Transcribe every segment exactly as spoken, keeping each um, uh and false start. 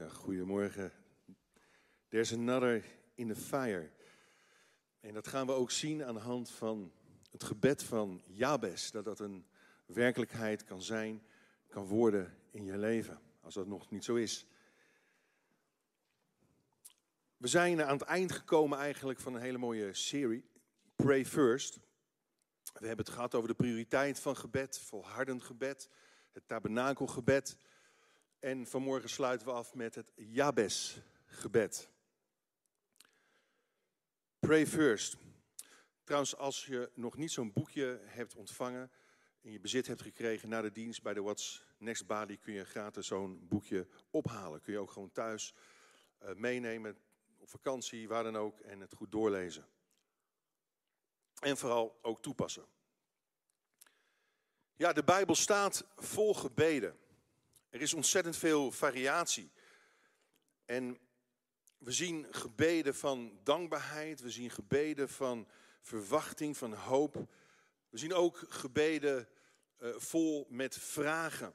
Ja, goedemorgen. There's another in the fire. En dat gaan we ook zien aan de hand van het gebed van Jabes. Dat dat een werkelijkheid kan zijn, kan worden in je leven. Als dat nog niet zo is. We zijn aan het eind gekomen eigenlijk van een hele mooie serie. Pray First. We hebben het gehad over de prioriteit van gebed, volhardend gebed, het tabernakelgebed. En vanmorgen sluiten we af met het Jabes-gebed. Pray First. Trouwens, als je nog niet zo'n boekje hebt ontvangen, in je bezit hebt gekregen na de dienst bij de What's Next Bali, kun je gratis zo'n boekje ophalen. Kun je ook gewoon thuis uh, meenemen, op vakantie, waar dan ook, en het goed doorlezen. En vooral ook toepassen. Ja, de Bijbel staat vol gebeden. Er is ontzettend veel variatie. En we zien gebeden van dankbaarheid. We zien gebeden van verwachting, van hoop. We zien ook gebeden uh, vol met vragen.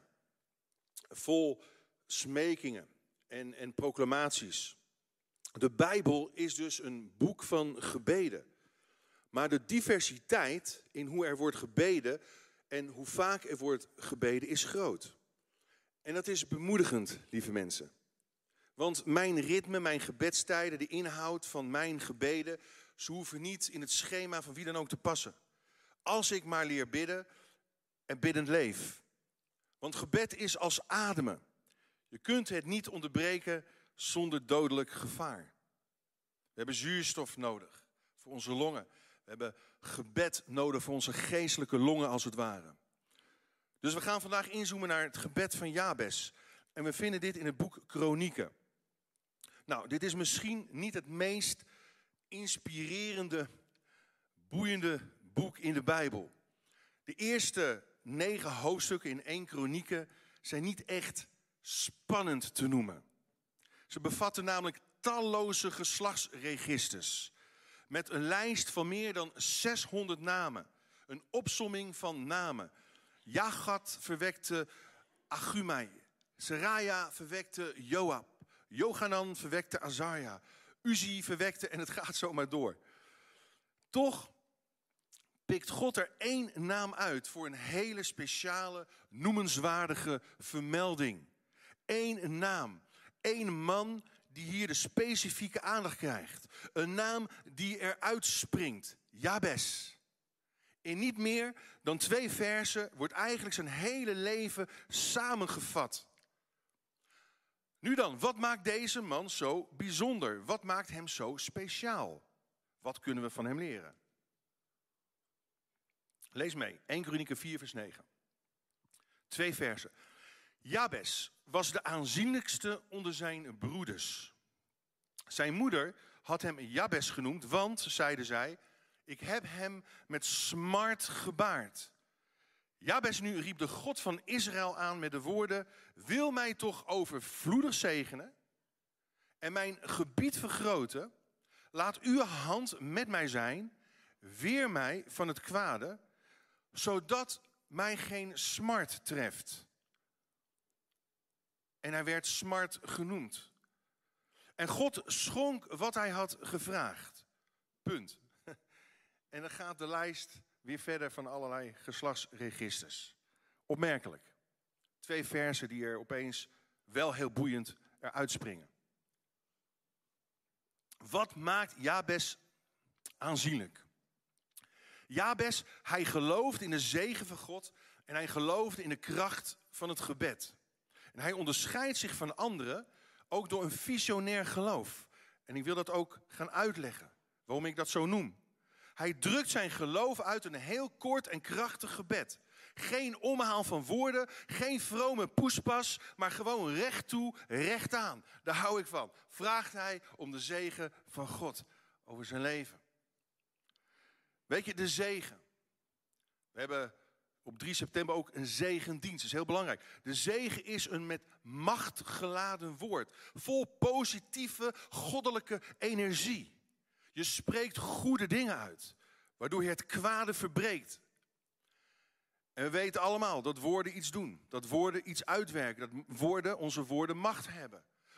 Vol smekingen en, en proclamaties. De Bijbel is dus een boek van gebeden. Maar de diversiteit in hoe er wordt gebeden en hoe vaak er wordt gebeden is groot. En dat is bemoedigend, lieve mensen. Want mijn ritme, mijn gebedstijden, de inhoud van mijn gebeden, ze hoeven niet in het schema van wie dan ook te passen. Als ik maar leer bidden en biddend leef. Want gebed is als ademen. Je kunt het niet onderbreken zonder dodelijk gevaar. We hebben zuurstof nodig voor onze longen. We hebben gebed nodig voor onze geestelijke longen als het ware. Dus we gaan vandaag inzoomen naar het gebed van Jabes. En we vinden dit in het boek Kronieken. Nou, dit is misschien niet het meest inspirerende, boeiende boek in de Bijbel. De eerste negen hoofdstukken in één Kronieken zijn niet echt spannend te noemen. Ze bevatten namelijk talloze geslachtsregisters. Met een lijst van meer dan zeshonderd namen. Een opsomming van namen. Jagat verwekte Agumai. Seraja verwekte Joab. Johanan verwekte Azarja. Uzi verwekte, en het gaat zomaar door. Toch pikt God er één naam uit voor een hele speciale, noemenswaardige vermelding. Eén naam. Eén man die hier de specifieke aandacht krijgt. Een naam die eruit springt. Jabes. In niet meer dan twee versen wordt eigenlijk zijn hele leven samengevat. Nu dan, wat maakt deze man zo bijzonder? Wat maakt hem zo speciaal? Wat kunnen we van hem leren? Lees mee, eerste Kronieken vier vers negen. Twee versen. Jabes was de aanzienlijkste onder zijn broeders. Zijn moeder had hem Jabes genoemd, want, zeide zij, ik heb hem met smart gebaard. Jabes nu riep de God van Israël aan met de woorden, wil mij toch overvloedig zegenen en mijn gebied vergroten. Laat uw hand met mij zijn, weer mij van het kwade, zodat mij geen smart treft. En hij werd smart genoemd. En God schonk wat hij had gevraagd. Punt. En dan gaat de lijst weer verder van allerlei geslachtsregisters. Opmerkelijk. Twee versen die er opeens wel heel boeiend eruit springen. Wat maakt Jabes aanzienlijk? Jabes, hij geloofde in de zegen van God en hij geloofde in de kracht van het gebed. En hij onderscheidt zich van anderen ook door een visionair geloof. En ik wil dat ook gaan uitleggen, waarom ik dat zo noem. Hij drukt zijn geloof uit in een heel kort en krachtig gebed. Geen omhaal van woorden, geen vrome poespas, maar gewoon recht toe, recht aan. Daar hou ik van. Vraagt hij om de zegen van God over zijn leven. Weet je, de zegen. We hebben op drie september ook een zegendienst. Dat is heel belangrijk. De zegen is een met macht geladen woord. Vol positieve, goddelijke energie. Je spreekt goede dingen uit. Waardoor je het kwade verbreekt. En we weten allemaal dat woorden iets doen. Dat woorden iets uitwerken. Dat woorden, onze woorden macht hebben.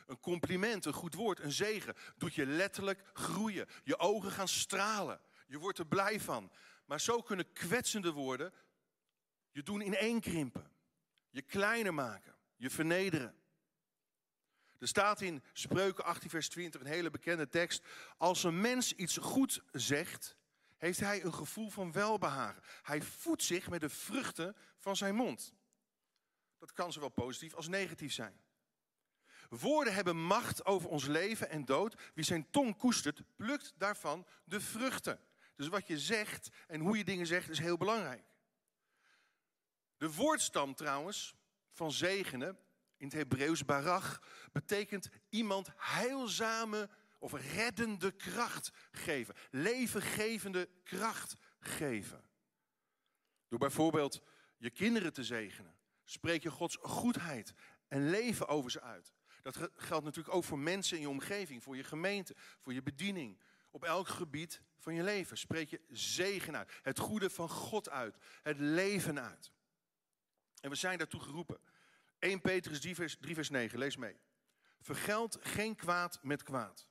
Een compliment, een goed woord, een zegen doet je letterlijk groeien. Je ogen gaan stralen. Je wordt er blij van. Maar zo kunnen kwetsende woorden je doen ineenkrimpen. Je kleiner maken. Je vernederen. Er staat in Spreuken achttien vers twintig, een hele bekende tekst. Als een mens iets goed zegt, heeft hij een gevoel van welbehagen. Hij voedt zich met de vruchten van zijn mond. Dat kan zowel positief als negatief zijn. Woorden hebben macht over ons leven en dood. Wie zijn tong koestert, plukt daarvan de vruchten. Dus wat je zegt en hoe je dingen zegt is heel belangrijk. De woordstam trouwens van zegenen, in het Hebreeuws barach, betekent iemand heilzame of reddende kracht geven. Levengevende kracht geven. Door bijvoorbeeld je kinderen te zegenen, spreek je Gods goedheid en leven over ze uit. Dat geldt natuurlijk ook voor mensen in je omgeving, voor je gemeente, voor je bediening. Op elk gebied van je leven spreek je zegen uit. Het goede van God uit. Het leven uit. En we zijn daartoe geroepen. eerste Petrus drie vers negen, lees mee. Vergeld geen kwaad met kwaad.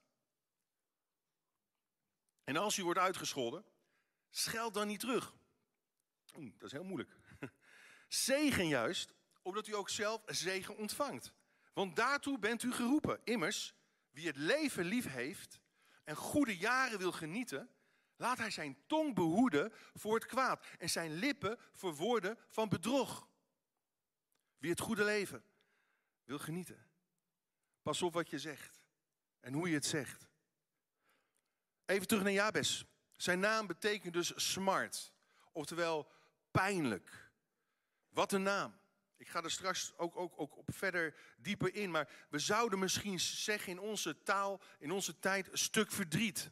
En als u wordt uitgescholden, scheld dan niet terug. Oeh, dat is heel moeilijk. Zegen juist, omdat u ook zelf zegen ontvangt. Want daartoe bent u geroepen. Immers, wie het leven lief heeft en goede jaren wil genieten, laat hij zijn tong behoeden voor het kwaad en zijn lippen voor woorden van bedrog. Wie het goede leven wil genieten. Pas op wat je zegt en hoe je het zegt. Even terug naar Jabes. Zijn naam betekent dus smart, oftewel pijnlijk. Wat een naam. Ik ga er straks ook, ook, ook op verder dieper in, maar we zouden misschien zeggen in onze taal, in onze tijd, een stuk verdriet.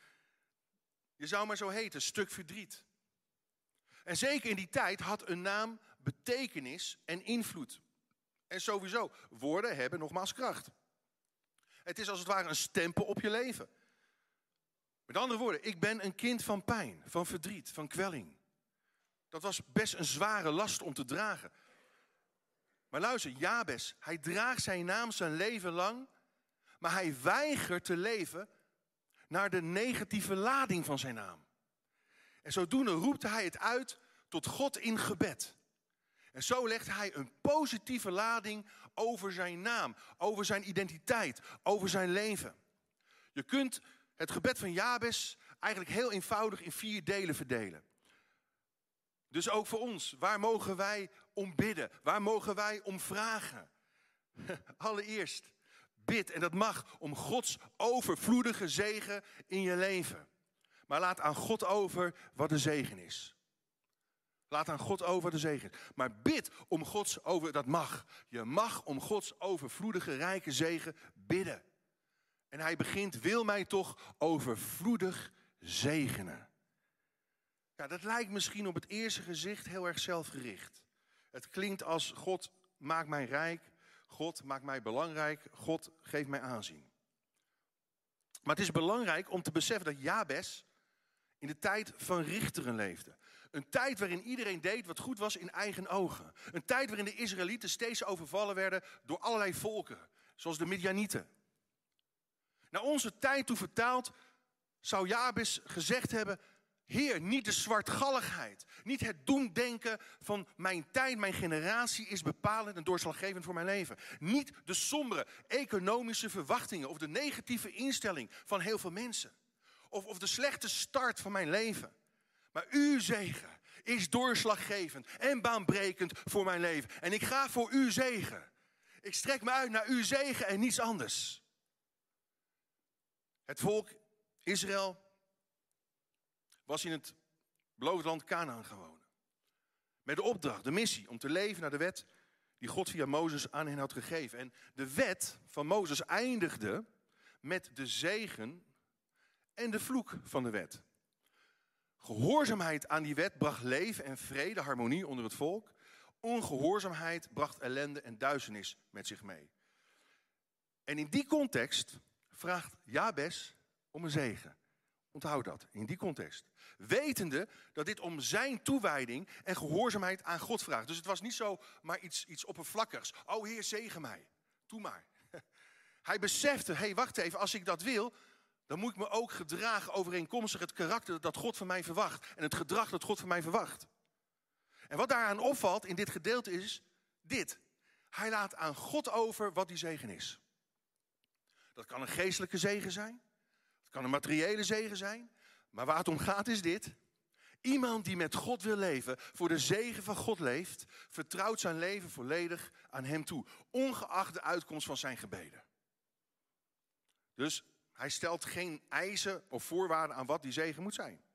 Je zou maar zo heten, stuk verdriet. En zeker in die tijd had een naam betekenis en invloed. En sowieso, woorden hebben nogmaals kracht. Het is als het ware een stempel op je leven. Met andere woorden, ik ben een kind van pijn, van verdriet, van kwelling. Dat was best een zware last om te dragen. Maar luister, Jabes, hij draagt zijn naam zijn leven lang, maar hij weigert te leven naar de negatieve lading van zijn naam. En zodoende roept hij het uit tot God in gebed. En zo legt hij een positieve lading over zijn naam, over zijn identiteit, over zijn leven. Je kunt het gebed van Jabes eigenlijk heel eenvoudig in vier delen verdelen. Dus ook voor ons, waar mogen wij om bidden? Waar mogen wij om vragen? Allereerst, bid, en dat mag, om Gods overvloedige zegen in je leven. Maar laat aan God over wat de zegen is. Laat aan God over wat de zegen is. Maar bid om Gods over, dat mag. Je mag om Gods overvloedige rijke zegen bidden. En hij begint, wil mij toch overvloedig zegenen. Ja, dat lijkt misschien op het eerste gezicht heel erg zelfgericht. Het klinkt als God maakt mij rijk, God maakt mij belangrijk, God geeft mij aanzien. Maar het is belangrijk om te beseffen dat Jabes in de tijd van richteren leefde. Een tijd waarin iedereen deed wat goed was in eigen ogen. Een tijd waarin de Israëlieten steeds overvallen werden door allerlei volken, zoals de Midjanieten. Naar onze tijd toe vertaald zou Jabes gezegd hebben: Heer, niet de zwartgalligheid, niet het doemdenken van mijn tijd, mijn generatie is bepalend en doorslaggevend voor mijn leven. Niet de sombere economische verwachtingen of de negatieve instelling van heel veel mensen. Of, of de slechte start van mijn leven. Maar uw zegen is doorslaggevend en baanbrekend voor mijn leven. En ik ga voor uw zegen. Ik strek me uit naar uw zegen en niets anders. Het volk Israël was in het beloofde land Kanaan gewoond. Met de opdracht, de missie, om te leven naar de wet die God via Mozes aan hen had gegeven. En de wet van Mozes eindigde met de zegen en de vloek van de wet. Gehoorzaamheid aan die wet bracht leven en vrede, harmonie onder het volk. Ongehoorzaamheid bracht ellende en duisternis met zich mee. En in die context vraagt Jabes om een zegen. Onthoud dat, in die context. Wetende dat dit om zijn toewijding en gehoorzaamheid aan God vraagt. Dus het was niet zo maar iets, iets oppervlakkigs. O Heer, zegen mij. Doe maar. Hij besefte, hé, hey, wacht even, als ik dat wil, dan moet ik me ook gedragen overeenkomstig het karakter dat God van mij verwacht. En het gedrag dat God van mij verwacht. En wat daaraan opvalt in dit gedeelte is dit. Hij laat aan God over wat die zegen is. Dat kan een geestelijke zegen zijn. Het kan een materiële zegen zijn. Maar waar het om gaat is dit. Iemand die met God wil leven, voor de zegen van God leeft, vertrouwt zijn leven volledig aan hem toe. Ongeacht de uitkomst van zijn gebeden. Dus hij stelt geen eisen of voorwaarden aan wat die zegen moet zijn.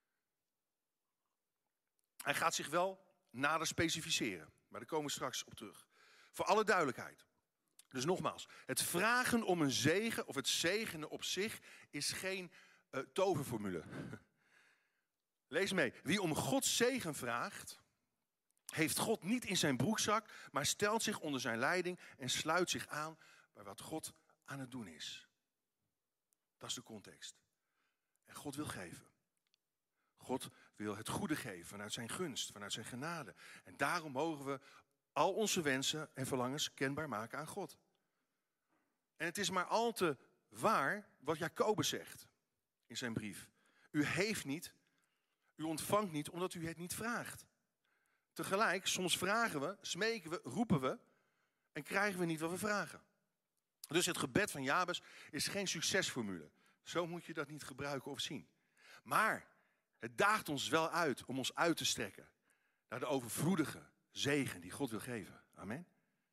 Hij gaat zich wel nader specificeren. Maar daar komen we straks op terug. Voor alle duidelijkheid. Dus nogmaals, het vragen om een zegen of het zegenen op zich is geen uh, toverformule. Lees mee. Wie om Gods zegen vraagt, heeft God niet in zijn broekzak, maar stelt zich onder zijn leiding en sluit zich aan bij wat God aan het doen is. Dat is de context. En God wil geven. God wil het goede geven vanuit zijn gunst, vanuit zijn genade. En daarom mogen we al onze wensen en verlangens kenbaar maken aan God. En het is maar al te waar wat Jacobus zegt in zijn brief. U heeft niet, u ontvangt niet omdat u het niet vraagt. Tegelijk, soms vragen we, smeken we, roepen we en krijgen we niet wat we vragen. Dus het gebed van Jabes is geen succesformule. Zo moet je dat niet gebruiken of zien. Maar het daagt ons wel uit om ons uit te strekken naar de overvloedige zegen die God wil geven. Amen.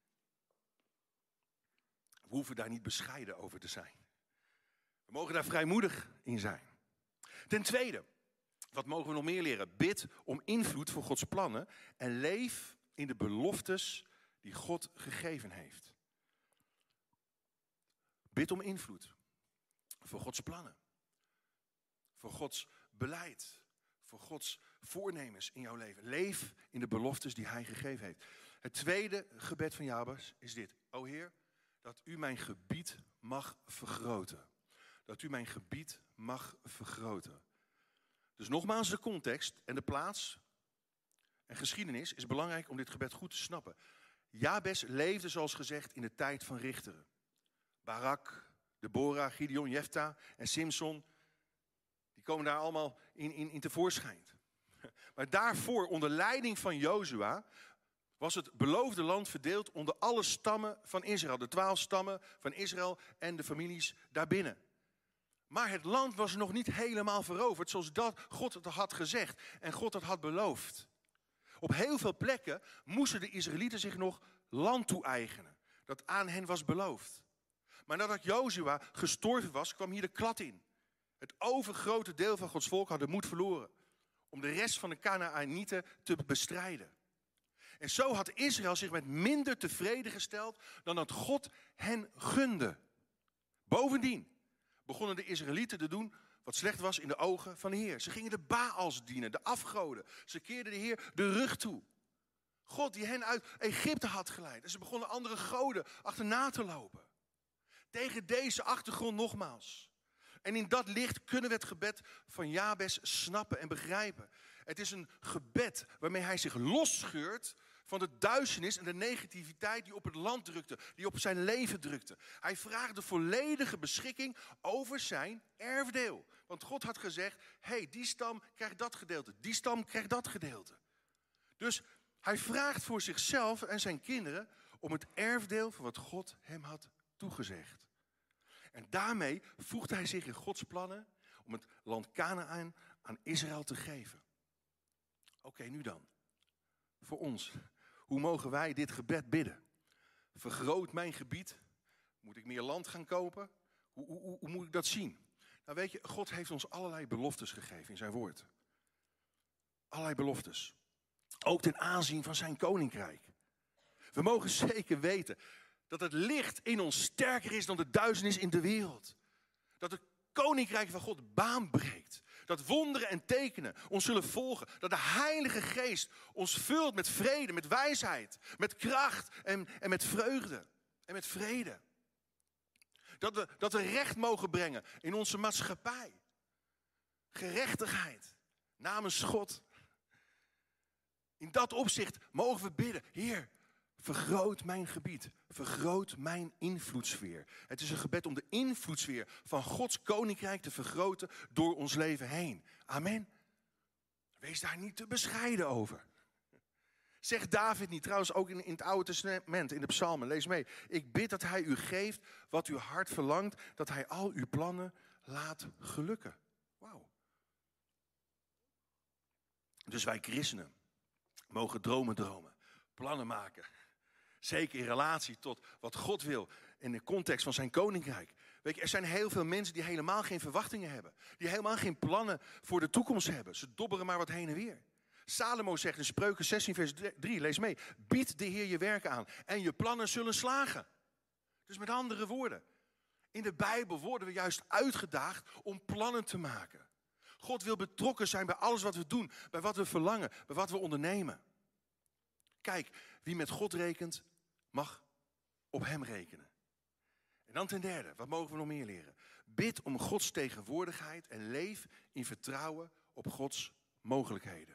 We hoeven daar niet bescheiden over te zijn. We mogen daar vrijmoedig in zijn. Ten tweede, wat mogen we nog meer leren? Bid om invloed voor Gods plannen en leef in de beloftes die God gegeven heeft. Bid om invloed voor Gods plannen, voor Gods beleid, voor Gods voornemens in jouw leven. Leef in de beloftes die hij gegeven heeft. Het tweede gebed van Jabes is dit. O Heer, dat u mijn gebied mag vergroten. Dat u mijn gebied mag vergroten. Dus nogmaals, de context en de plaats en geschiedenis is belangrijk om dit gebed goed te snappen. Jabes leefde zoals gezegd in de tijd van richteren. Barak, Deborah, Gideon, Jefta en Simson, die komen daar allemaal in, in, in tevoorschijn. Maar daarvoor, onder leiding van Jozua, was het beloofde land verdeeld onder alle stammen van Israël. De twaalf stammen van Israël en de families daarbinnen. Maar het land was nog niet helemaal veroverd zoals dat God het had gezegd en God het had beloofd. Op heel veel plekken moesten de Israëlieten zich nog land toe-eigenen dat aan hen was beloofd. Maar nadat Jozua gestorven was, kwam hier de klad in. Het overgrote deel van Gods volk had de moed verloren om de rest van de Kanaanieten te bestrijden. En zo had Israël zich met minder tevreden gesteld dan dat God hen gunde. Bovendien begonnen de Israëlieten te doen wat slecht was in de ogen van de Heer. Ze gingen de Baals dienen, de afgoden. Ze keerden de Heer de rug toe. God die hen uit Egypte had geleid. En ze begonnen andere goden achterna te lopen. Tegen deze achtergrond nogmaals. En in dat licht kunnen we het gebed van Jabes snappen en begrijpen. Het is een gebed waarmee hij zich losscheurt van de duisternis en de negativiteit die op het land drukte, die op zijn leven drukte. Hij vraagt de volledige beschikking over zijn erfdeel. Want God had gezegd, hé, hey, die stam krijgt dat gedeelte, die stam krijgt dat gedeelte. Dus hij vraagt voor zichzelf en zijn kinderen om het erfdeel van wat God hem had toegezegd. En daarmee voegt hij zich in Gods plannen om het land Kanaan aan Israël te geven. Oké, okay, nu dan. Voor ons. Hoe mogen wij dit gebed bidden? Vergroot mijn gebied. Moet ik meer land gaan kopen? Hoe, hoe, hoe, hoe moet ik dat zien? Nou weet je, God heeft ons allerlei beloftes gegeven in zijn woord. Allerlei beloftes. Ook ten aanzien van zijn koninkrijk. We mogen zeker weten dat het licht in ons sterker is dan de duisternis in de wereld. Dat het koninkrijk van God baan breekt. Dat wonderen en tekenen ons zullen volgen. Dat de Heilige Geest ons vult met vrede, met wijsheid, met kracht en, en met vreugde en met vrede. Dat we, dat we recht mogen brengen in onze maatschappij. Gerechtigheid namens God. In dat opzicht mogen we bidden, Heer, Vergroot mijn gebied. Vergroot mijn invloedssfeer. Het is een gebed om de invloedssfeer van Gods koninkrijk te vergroten door ons leven heen. Amen. Wees daar niet te bescheiden over. Zegt David niet, trouwens ook in, in het Oude Testament, in de psalmen, lees mee. Ik bid dat hij u geeft wat uw hart verlangt, dat hij al uw plannen laat gelukken. Wauw. Dus wij christenen mogen dromen dromen, plannen maken. Zeker in relatie tot wat God wil in de context van zijn koninkrijk. Weet je, er zijn heel veel mensen die helemaal geen verwachtingen hebben. Die helemaal geen plannen voor de toekomst hebben. Ze dobberen maar wat heen en weer. Salomo zegt in Spreuken zestien vers drie, lees mee. Bied de Heer je werk aan en je plannen zullen slagen. Dus met andere woorden, in de Bijbel worden we juist uitgedaagd om plannen te maken. God wil betrokken zijn bij alles wat we doen, bij wat we verlangen, bij wat we ondernemen. Kijk, wie met God rekent, mag op hem rekenen. En dan ten derde, wat mogen we nog meer leren? Bid om Gods tegenwoordigheid en leef in vertrouwen op Gods mogelijkheden.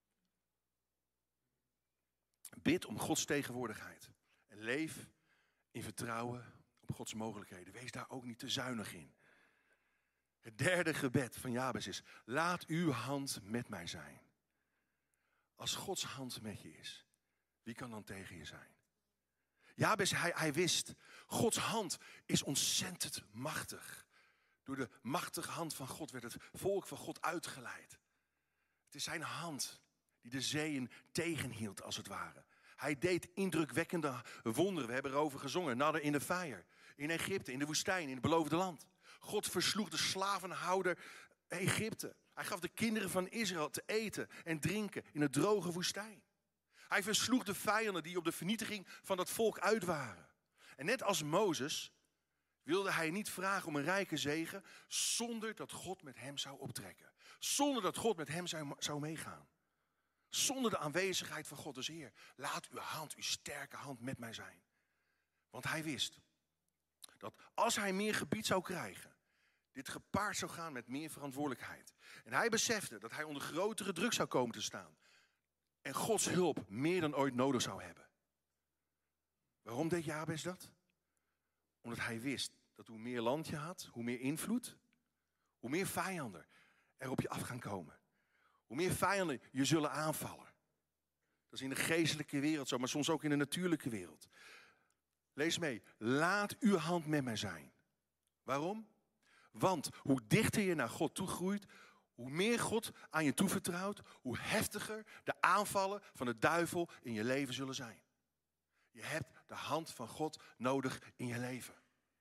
Bid om Gods tegenwoordigheid en leef in vertrouwen op Gods mogelijkheden. Wees daar ook niet te zuinig in. Het derde gebed van Jabes is, laat uw hand met mij zijn. Als Gods hand met je is, wie kan dan tegen je zijn? Jabes, hij, hij wist, Gods hand is ontzettend machtig. Door de machtige hand van God werd het volk van God uitgeleid. Het is zijn hand die de zeeën tegenhield als het ware. Hij deed indrukwekkende wonderen. We hebben erover gezongen. Nadder in de fire, in Egypte, in de woestijn, in het beloofde land. God versloeg de slavenhouder Egypte. Hij gaf de kinderen van Israël te eten en drinken in de droge woestijn. Hij versloeg de vijanden die op de vernietiging van dat volk uit waren. En net als Mozes wilde hij niet vragen om een rijke zegen zonder dat God met hem zou optrekken. Zonder dat God met hem zou, zou meegaan. Zonder de aanwezigheid van God. Dus Heer, laat uw hand, uw sterke hand met mij zijn. Want hij wist dat als hij meer gebied zou krijgen, dit gepaard zou gaan met meer verantwoordelijkheid. En hij besefte dat hij onder grotere druk zou komen te staan. En Gods hulp meer dan ooit nodig zou hebben. Waarom deed Jabes dat? Omdat hij wist dat hoe meer land je had, hoe meer invloed, hoe meer vijanden er op je af gaan komen. Hoe meer vijanden je zullen aanvallen. Dat is in de geestelijke wereld zo, maar soms ook in de natuurlijke wereld. Lees mee. Laat uw hand met mij zijn. Waarom? Want hoe dichter je naar God toe groeit, hoe meer God aan je toevertrouwt, hoe heftiger de aanvallen van de duivel in je leven zullen zijn. Je hebt de hand van God nodig in je leven.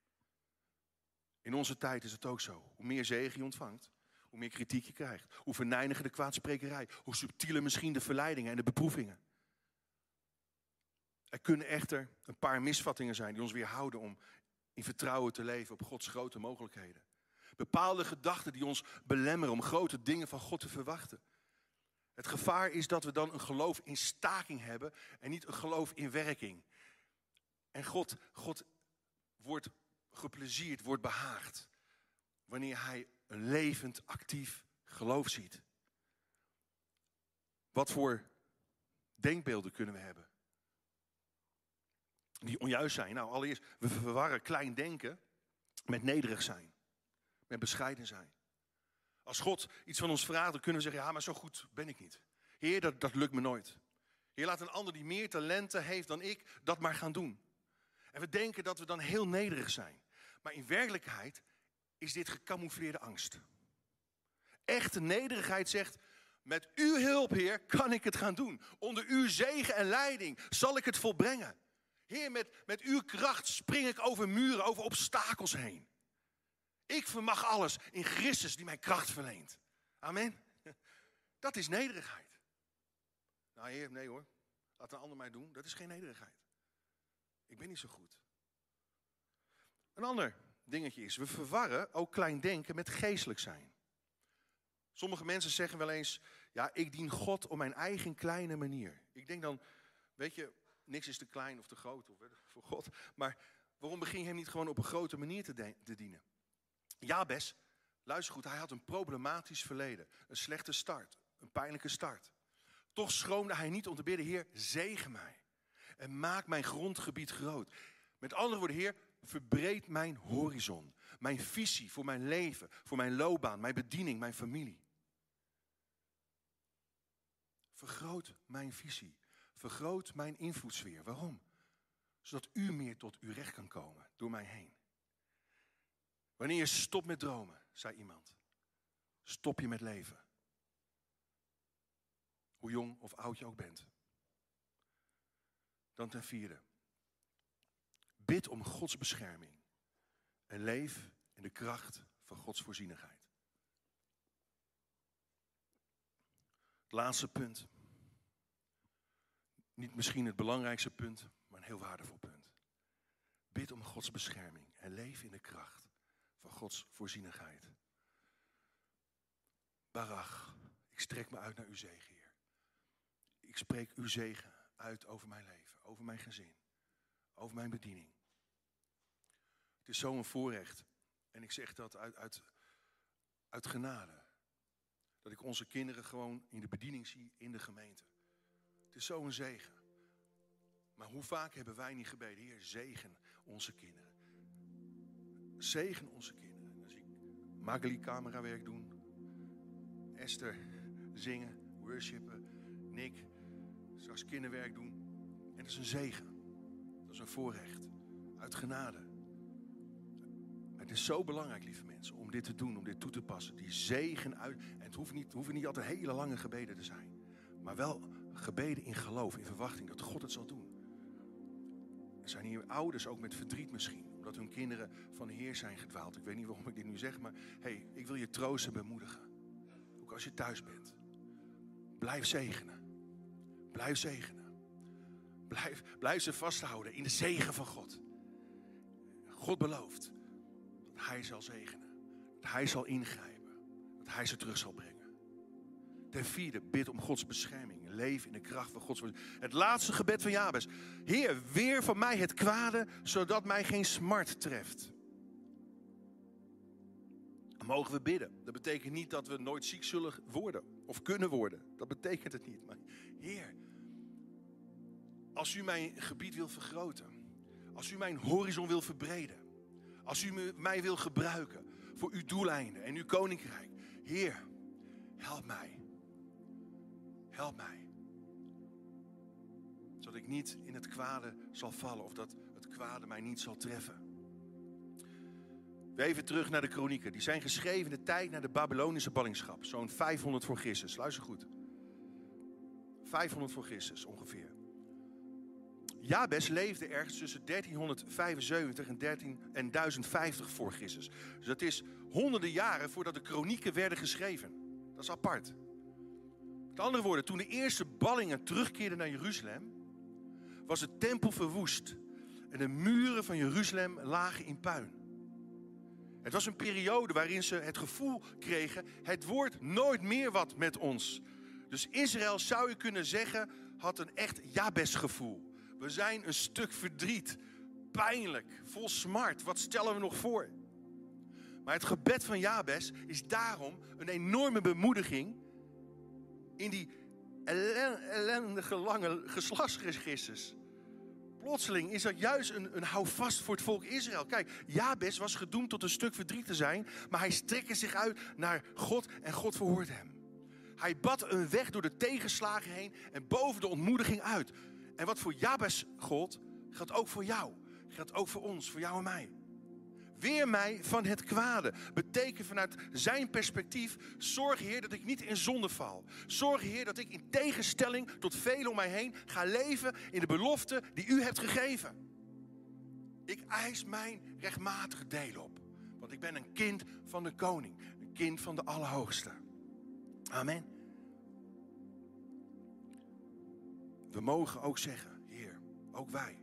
In onze tijd is het ook zo. Hoe meer zegen je ontvangt, hoe meer kritiek je krijgt. Hoe venijniger de kwaadsprekerij. Hoe subtieler misschien de verleidingen en de beproevingen. Er kunnen echter een paar misvattingen zijn die ons weerhouden om in vertrouwen te leven op Gods grote mogelijkheden. Bepaalde gedachten die ons belemmeren om grote dingen van God te verwachten. Het gevaar is dat we dan een geloof in staking hebben en niet een geloof in werking. En God, God wordt geplezierd, wordt behaagd wanneer hij een levend, actief geloof ziet. Wat voor denkbeelden kunnen we hebben die onjuist zijn? Nou, allereerst, we verwarren klein denken met nederig zijn. Met bescheiden zijn. Als God iets van ons vraagt, dan kunnen we zeggen, ja, maar zo goed ben ik niet. Heer, dat, dat lukt me nooit. Heer, laat een ander die meer talenten heeft dan ik, dat maar gaan doen. En we denken dat we dan heel nederig zijn. Maar in werkelijkheid is dit gecamoufleerde angst. Echte nederigheid zegt, met uw hulp, Heer, kan ik het gaan doen. Onder uw zegen en leiding zal ik het volbrengen. Heer, met, met uw kracht spring ik over muren, over obstakels heen. Ik vermag alles in Christus die mij kracht verleent. Amen. Dat is nederigheid. Nou Heer, nee hoor. Laat een ander mij doen. Dat is geen nederigheid. Ik ben niet zo goed. Een ander dingetje is, we verwarren ook klein denken met geestelijk zijn. Sommige mensen zeggen wel eens, ja, ik dien God op mijn eigen kleine manier. Ik denk dan, weet je, niks is te klein of te groot voor God. Maar waarom begin je hem niet gewoon op een grote manier te, de- te dienen? Jabes, luister goed, hij had een problematisch verleden. Een slechte start, een pijnlijke start. Toch schroomde hij niet om te bidden, Heer, zegen mij. En maak mijn grondgebied groot. Met andere woorden, Heer, verbreed mijn horizon. Mijn visie voor mijn leven, voor mijn loopbaan, mijn bediening, mijn familie. Vergroot mijn visie. Vergroot mijn invloedssfeer. Waarom? Zodat u meer tot uw recht kan komen door mij heen. Wanneer je stopt met dromen, zei iemand, stop je met leven. Hoe jong of oud je ook bent. Dan ten vierde. Bid om Gods bescherming. En leef in de kracht van Gods voorzienigheid. Het laatste punt. Niet misschien het belangrijkste punt, maar een heel waardevol punt. Bid om Gods bescherming en leef in de kracht van Gods voorzienigheid. Barach, ik strek me uit naar uw zegen, Heer. Ik spreek uw zegen uit over mijn leven, over mijn gezin, over mijn bediening. Het is zo'n voorrecht, en ik zeg dat uit, uit, uit genade, dat ik onze kinderen gewoon in de bediening zie in de gemeente. Het is zo'n zegen. Maar hoe vaak hebben wij niet gebeden, Heer, zegen onze kinderen. Zegen onze kinderen. Dan zie ik Magali camerawerk doen, Esther zingen, worshipen, Nick straks kinderwerk doen. En dat is een zegen. Dat is een voorrecht. Uit genade. Het is zo belangrijk, lieve mensen, om dit te doen, om dit toe te passen. Die zegen uit. En het hoeft niet, hoeven niet altijd hele lange gebeden te zijn. Maar wel gebeden in geloof, in verwachting dat God het zal doen. Er zijn hier ouders ook met verdriet misschien. Omdat hun kinderen van de Heer zijn gedwaald. Ik weet niet waarom ik dit nu zeg, maar hey, ik wil je troosten en bemoedigen. Ook als je thuis bent. Blijf zegenen. Blijf zegenen. Blijf, blijf ze vasthouden in de zegen van God. God belooft dat Hij zal zegenen. Dat Hij zal ingrijpen. Dat Hij ze terug zal brengen. Ten vierde, bid om Gods bescherming. Leef in de kracht van Gods bescherming. Het laatste gebed van Jabes. Heer, weer van mij het kwade, zodat mij geen smart treft. Dan mogen we bidden. Dat betekent niet dat we nooit ziek zullen worden. Of kunnen worden. Dat betekent het niet. Maar Heer, als u mijn gebied wil vergroten. Als u mijn horizon wil verbreden. Als u me, mij wil gebruiken voor uw doeleinden en uw koninkrijk. Heer, help mij. Help mij. Zodat ik niet in het kwade zal vallen. Of dat het kwade mij niet zal treffen. Even terug naar de kronieken. Die zijn geschreven in de tijd na de Babylonische ballingschap. Zo'n vijfhonderd voor Christus. Luister goed. vijfhonderd voor Christus ongeveer. Jabes leefde ergens tussen dertienhonderdvijfenzeventig en, dertien, en duizend vijftig voor Christus. Dus dat is honderden jaren voordat de kronieken werden geschreven. Dat is apart. Met andere woorden, toen de eerste ballingen terugkeerden naar Jeruzalem, was de tempel verwoest. En de muren van Jeruzalem lagen in puin. Het was een periode waarin ze het gevoel kregen, het wordt nooit meer wat met ons. Dus Israël, zou je kunnen zeggen, had een echt Jabes-gevoel. We zijn een stuk verdriet, pijnlijk, vol smart. Wat stellen we nog voor? Maar het gebed van Jabes is daarom een enorme bemoediging in die ellendige lange geslachtsregisters. Plotseling is dat juist een, een houvast voor het volk Israël. Kijk, Jabes was gedoemd tot een stuk verdriet te zijn, maar hij strekte zich uit naar God en God verhoorde hem. Hij bad een weg door de tegenslagen heen en boven de ontmoediging uit. En wat voor Jabes gold, geldt ook voor jou. Geldt ook voor ons, voor jou en mij. Weer mij van het kwade. Betekent vanuit zijn perspectief, zorg Heer dat ik niet in zonde val. Zorg Heer dat ik in tegenstelling tot velen om mij heen ga leven in de belofte die u hebt gegeven. Ik eis mijn rechtmatige deel op. Want ik ben een kind van de koning. Een kind van de Allerhoogste. Amen. We mogen ook zeggen, Heer, ook wij.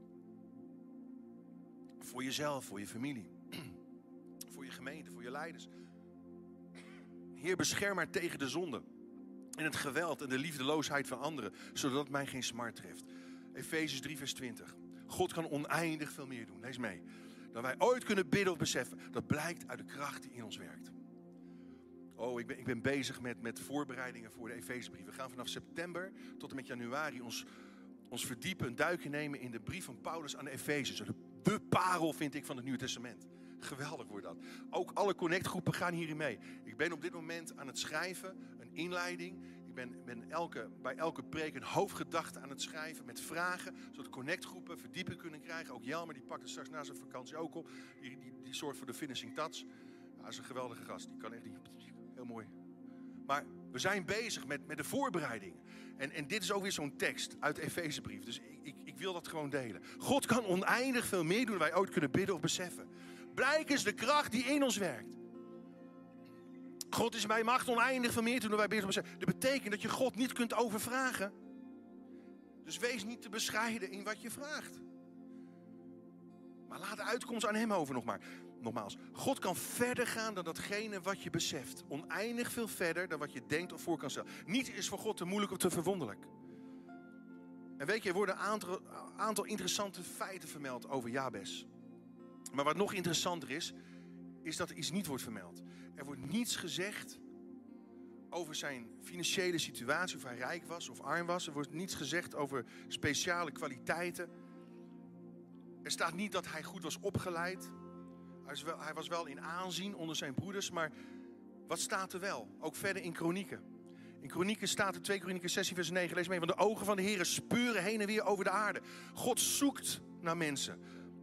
Voor jezelf, voor je familie. Voor je gemeente, voor je leiders. Heer, bescherm haar tegen de zonde. En het geweld en de liefdeloosheid van anderen. Zodat mij geen smart treft. Efezes drie vers twintig. God kan oneindig veel meer doen. Lees mee. Dan wij ooit kunnen bidden of beseffen. Dat blijkt uit de kracht die in ons werkt. Oh, ik ben, ik ben bezig met, met voorbereidingen voor de Efezebrief. We gaan vanaf september tot en met januari ons ons verdiepen, een duikje nemen in de brief van Paulus aan de Efeziërs. De parel vind ik van het Nieuwe Testament. Geweldig wordt dat. Ook alle connectgroepen gaan hierin mee. Ik ben op dit moment aan het schrijven, een inleiding. Ik ben, ben elke, bij elke preek een hoofdgedachte aan het schrijven met vragen. Zodat connectgroepen verdieping kunnen krijgen. Ook Jelmer, die pakt het straks na zijn vakantie ook op. Die, die, die zorgt voor de finishing touch. Ja, dat is een geweldige gast. Die kan echt niet. Heel mooi. Maar we zijn bezig met, met de voorbereidingen. En, en dit is ook weer zo'n tekst uit de Efezebrief. Dus ik, ik, ik wil dat gewoon delen. God kan oneindig veel meer doen dan wij ooit kunnen bidden of beseffen. Blijk is de kracht die in ons werkt. God is bij macht oneindig veel meer doen dan wij bidden of beseffen. Dat betekent dat je God niet kunt overvragen. Dus wees niet te bescheiden in wat je vraagt. Maar laat de uitkomst aan hem over nog maar. Nogmaals, God kan verder gaan dan datgene wat je beseft. Oneindig veel verder dan wat je denkt of voor kan stellen. Niets is voor God te moeilijk of te verwonderlijk. En weet je, er worden een aantal, aantal interessante feiten vermeld over Jabes. Maar wat nog interessanter is, is dat er iets niet wordt vermeld. Er wordt niets gezegd over zijn financiële situatie, of hij rijk was of arm was. Er wordt niets gezegd over speciale kwaliteiten. Er staat niet dat hij goed was opgeleid. Hij was, wel, hij was wel in aanzien onder zijn broeders, maar wat staat er wel? Ook verder in Kronieken. In Kronieken staat er twee Kronieken zestien vers negen, lees mee. Want de ogen van de Heere spuren heen en weer over de aarde. God zoekt naar mensen.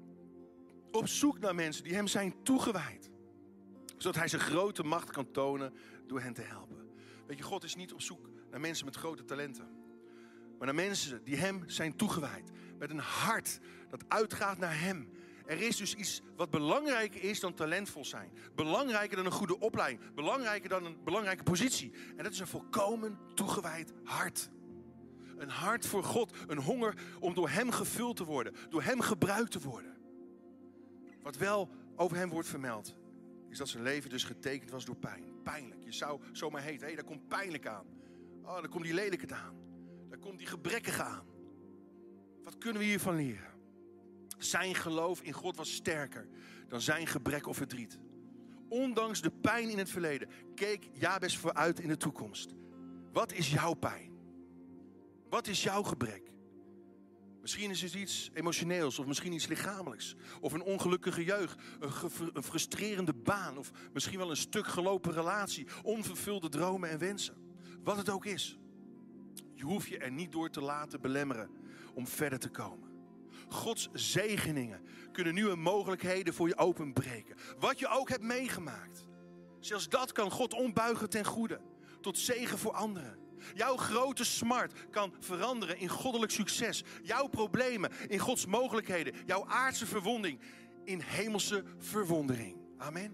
Op zoek naar mensen die hem zijn toegewijd. Zodat hij zijn grote macht kan tonen door hen te helpen. Weet je, God is niet op zoek naar mensen met grote talenten. Maar naar mensen die hem zijn toegewijd. Met een hart dat uitgaat naar hem. Er is dus iets wat belangrijker is dan talentvol zijn. Belangrijker dan een goede opleiding. Belangrijker dan een belangrijke positie. En dat is een volkomen toegewijd hart. Een hart voor God. Een honger om door hem gevuld te worden. Door hem gebruikt te worden. Wat wel over hem wordt vermeld, is dat zijn leven dus getekend was door pijn. Pijnlijk. Je zou zomaar heten, hé, hey, daar komt pijnlijk aan. Oh, daar komt die lelijke aan. Daar komt die gebrekkige aan. Wat kunnen we hiervan leren? Zijn geloof in God was sterker dan zijn gebrek of verdriet. Ondanks de pijn in het verleden keek Jabes vooruit in de toekomst. Wat is jouw pijn? Wat is jouw gebrek? Misschien is het iets emotioneels of misschien iets lichamelijks. Of een ongelukkige jeugd, een, ge- een frustrerende baan. Of misschien wel een stuk gelopen relatie. Onvervulde dromen en wensen. Wat het ook is. Je hoeft je er niet door te laten belemmeren om verder te komen. Gods zegeningen kunnen nieuwe mogelijkheden voor je openbreken. Wat je ook hebt meegemaakt. Zelfs dat kan God ombuigen ten goede. Tot zegen voor anderen. Jouw grote smart kan veranderen in goddelijk succes. Jouw problemen in Gods mogelijkheden. Jouw aardse verwonding in hemelse verwondering. Amen.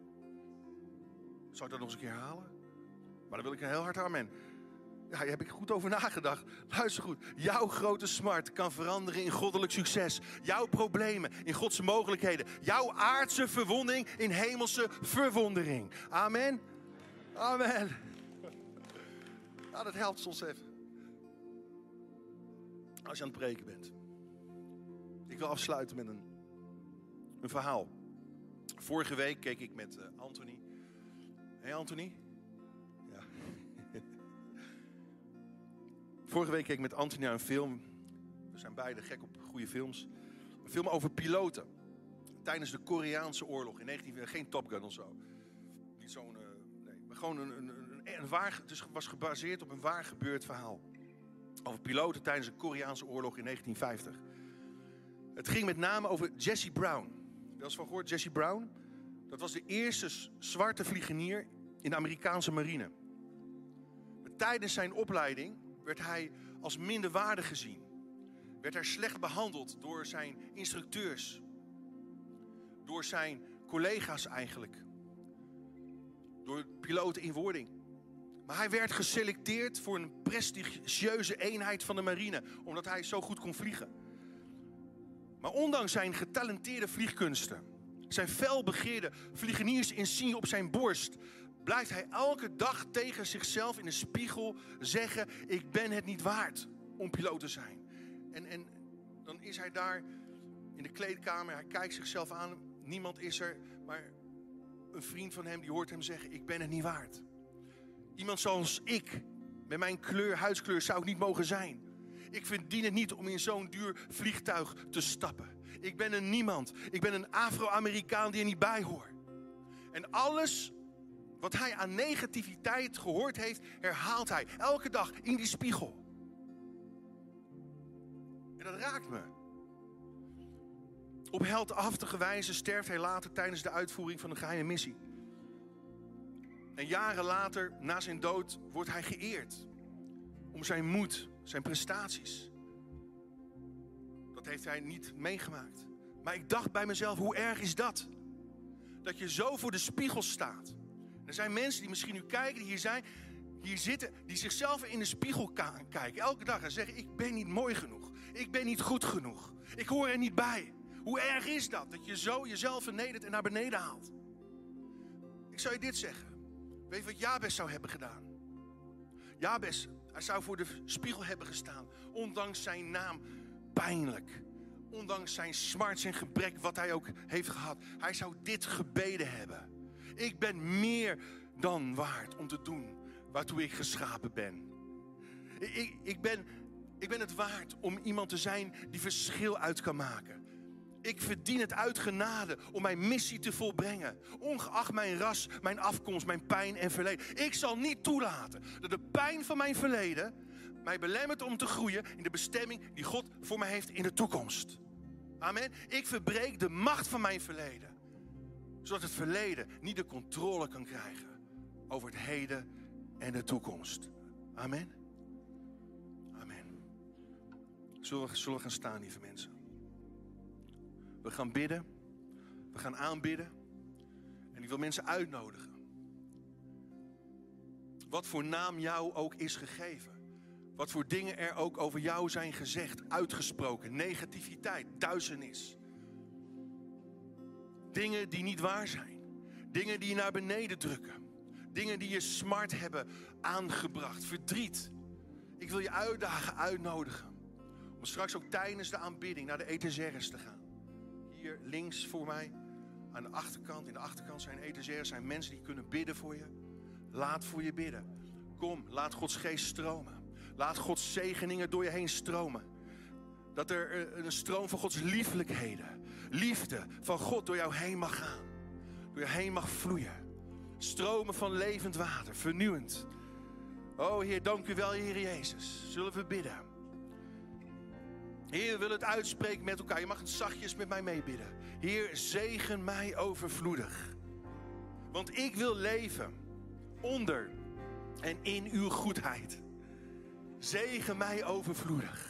Zou ik dat nog eens een keer herhalen? Maar dan wil ik een heel hard amen. Ja, daar heb ik goed over nagedacht. Luister goed. Jouw grote smart kan veranderen in goddelijk succes. Jouw problemen in Gods mogelijkheden. Jouw aardse verwonding in hemelse verwondering. Amen. Amen. Ja, dat helpt soms even. Als je aan het preken bent. Ik wil afsluiten met een, een verhaal. Vorige week keek ik met uh, Anthony. Hé hey Anthony. Ja. Vorige week keek ik met Anthony naar een film. We zijn beide gek op goede films. Een film over piloten. Tijdens de Koreaanse oorlog. In negentien, geen Top Gun of zo. Niet zo'n... Uh, nee, maar gewoon een... een, een, een waar, het was gebaseerd op een waar gebeurd verhaal. Over piloten tijdens de Koreaanse oorlog in negentien vijftig. Het ging met name over Jesse Brown. Heb je wel eens van gehoord? Jesse Brown? Dat was de eerste zwarte vliegenier in de Amerikaanse marine. Tijdens zijn opleiding werd hij als minderwaardig gezien. Werd hij slecht behandeld door zijn instructeurs. Door zijn collega's eigenlijk. Door piloten in wording. Maar hij werd geselecteerd voor een prestigieuze eenheid van de marine. Omdat hij zo goed kon vliegen. Maar ondanks zijn getalenteerde vliegkunsten. Zijn felbegeerde vliegeniersinsigne op zijn borst. Blijft hij elke dag tegen zichzelf in de spiegel zeggen. Ik ben het niet waard om piloot te zijn. En, en dan is hij daar in de kleedkamer. Hij kijkt zichzelf aan. Niemand is er. Maar een vriend van hem die hoort hem zeggen. Ik ben het niet waard. Iemand zoals ik. Met mijn kleur, huidskleur zou ik niet mogen zijn. Ik verdien het niet om in zo'n duur vliegtuig te stappen. Ik ben een niemand. Ik ben een Afro-Amerikaan die er niet bij hoort. En alles wat hij aan negativiteit gehoord heeft, herhaalt hij elke dag in die spiegel. En dat raakt me. Op heldhaftige wijze sterft hij later tijdens de uitvoering van een geheime missie. En jaren later, na zijn dood, wordt hij geëerd. Om zijn moed, zijn prestaties. Dat heeft hij niet meegemaakt. Maar ik dacht bij mezelf, hoe erg is dat? Dat je zo voor de spiegel staat. Er zijn mensen die misschien nu kijken, die hier zijn, hier zitten, die zichzelf in de spiegel kijken. Elke dag en zeggen, ik ben niet mooi genoeg. Ik ben niet goed genoeg. Ik hoor er niet bij. Hoe erg is dat? Dat je zo jezelf vernedert en naar beneden haalt. Ik zou je dit zeggen. Weet je wat Jabes zou hebben gedaan? Jabes, hij zou voor de spiegel hebben gestaan. Ondanks zijn naam pijnlijk. Ondanks zijn smarts en gebrek wat hij ook heeft gehad. Hij zou dit gebeden hebben. Ik ben meer dan waard om te doen waartoe ik geschapen ben. Ik, ik, ben, ik ben het waard om iemand te zijn die verschil uit kan maken. Ik verdien het uit genade om mijn missie te volbrengen. Ongeacht mijn ras, mijn afkomst, mijn pijn en verleden. Ik zal niet toelaten dat de pijn van mijn verleden mij belemmert om te groeien in de bestemming die God voor mij heeft in de toekomst. Amen. Ik verbreek de macht van mijn verleden. Zodat het verleden niet de controle kan krijgen over het heden en de toekomst. Amen. Amen. Zullen we, zullen we gaan staan, lieve mensen? We gaan bidden. We gaan aanbidden. En ik wil mensen uitnodigen. Wat voor naam jou ook is gegeven. Wat voor dingen er ook over jou zijn gezegd, uitgesproken. Negativiteit, duisternis. Dingen die niet waar zijn. Dingen die je naar beneden drukken. Dingen die je smart hebben aangebracht. Verdriet. Ik wil je uitdagen, uitnodigen. Om straks ook tijdens de aanbidding naar de etagères te gaan. Hier links voor mij. Aan de achterkant. In de achterkant zijn etagères. Zijn mensen die kunnen bidden voor je. Laat voor je bidden. Kom, laat Gods geest stromen. Laat Gods zegeningen door je heen stromen. Dat er een stroom van Gods lieflijkheden, liefde van God door jou heen mag gaan. Door je heen mag vloeien. Stromen van levend water, vernieuwend. Oh Heer, dank u wel, Heer Jezus. Zullen we bidden? Heer, we willen het uitspreken met elkaar. Je mag het zachtjes met mij meebidden. Heer, zegen mij overvloedig. Want ik wil leven onder en in uw goedheid. Zegen mij overvloedig.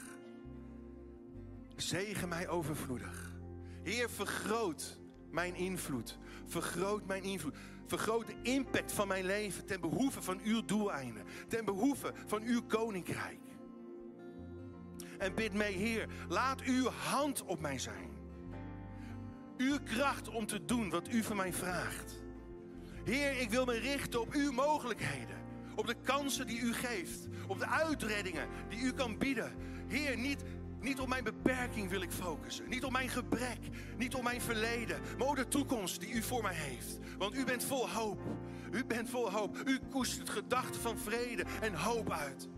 Zegen mij overvloedig. Heer, vergroot mijn invloed. Vergroot mijn invloed. Vergroot de impact van mijn leven ten behoeve van uw doeleinden. Ten behoeve van uw koninkrijk. En bid mee, Heer, laat uw hand op mij zijn. Uw kracht om te doen wat u van mij vraagt. Heer, ik wil me richten op uw mogelijkheden. Op de kansen die u geeft. Op de uitreddingen die u kan bieden. Heer, niet, niet op mijn beperking wil ik focussen. Niet op mijn gebrek. Niet op mijn verleden. Maar op de toekomst die u voor mij heeft. Want u bent vol hoop. U bent vol hoop. U koestert gedachten van vrede en hoop uit.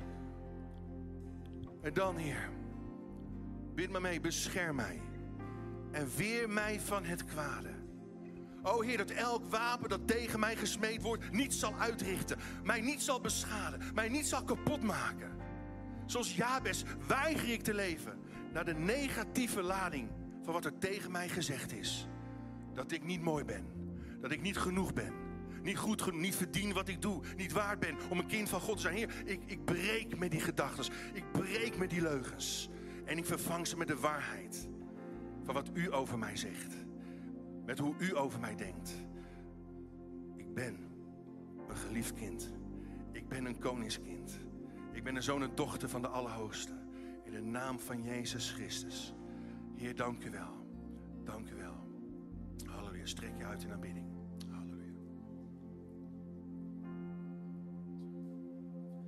En dan, Heer, bid me mee, bescherm mij. En weer mij van het kwade. O Heer, dat elk wapen dat tegen mij gesmeed wordt niet zal uitrichten. Mij niet zal beschaden. Mij niet zal kapot maken. Zoals Jabes weiger ik te leven naar de negatieve lading van wat er tegen mij gezegd is. Dat ik niet mooi ben. Dat ik niet genoeg ben. Niet goed genoeg, niet verdien wat ik doe. Niet waard ben om een kind van God te zijn. Heer, ik, ik breek met die gedachten. Ik breek met die leugens. En ik vervang ze met de waarheid van wat u over mij zegt. Met hoe u over mij denkt. Ik ben een geliefd kind. Ik ben een koningskind. Ik ben een zoon en dochter van de Allerhoogste. In de naam van Jezus Christus. Heer, dank u wel. Dank u wel. Halleluja, strek je uit in aanbidding.